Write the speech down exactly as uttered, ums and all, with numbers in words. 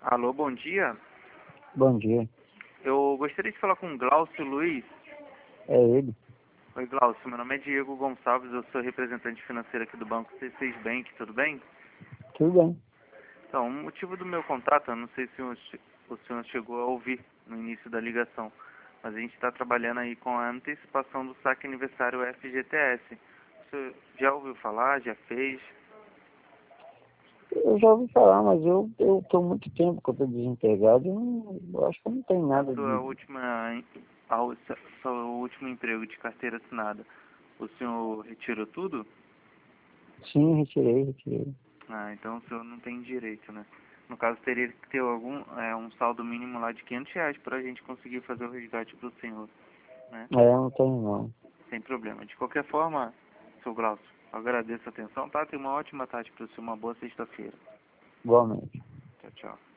Alô, bom dia. Bom dia. Eu gostaria de falar com o Glaucio Luiz. É ele? Oi, Glaucio. Meu nome é Diego Gonçalves. Eu sou representante financeiro aqui do Banco C seis Bank. Tudo bem? Tudo bem. Então, o motivo do meu contato, eu não sei se o, che- o senhor chegou a ouvir no início da ligação, mas a gente está trabalhando aí com a antecipação do saque aniversário F G T S. O senhor já ouviu falar? Já fez? Eu já ouvi falar, mas eu eu estou muito tempo que eu estou desempregado e não, eu acho que não tem A nada sua de... última, a, o seu último emprego de carteira assinada, o senhor retirou tudo? Sim, retirei, retirei. Ah, então o senhor não tem direito, né? No caso, teria que ter algum, é, um saldo mínimo lá de quinhentos reais para a gente conseguir fazer o resgate para o senhor, né? É, não tenho não. Sem problema. De qualquer forma, seu Glaucio, eu agradeço a atenção, tá? Tenha uma ótima tarde para o senhor, uma boa sexta-feira. Igualmente. Tchau, tchau.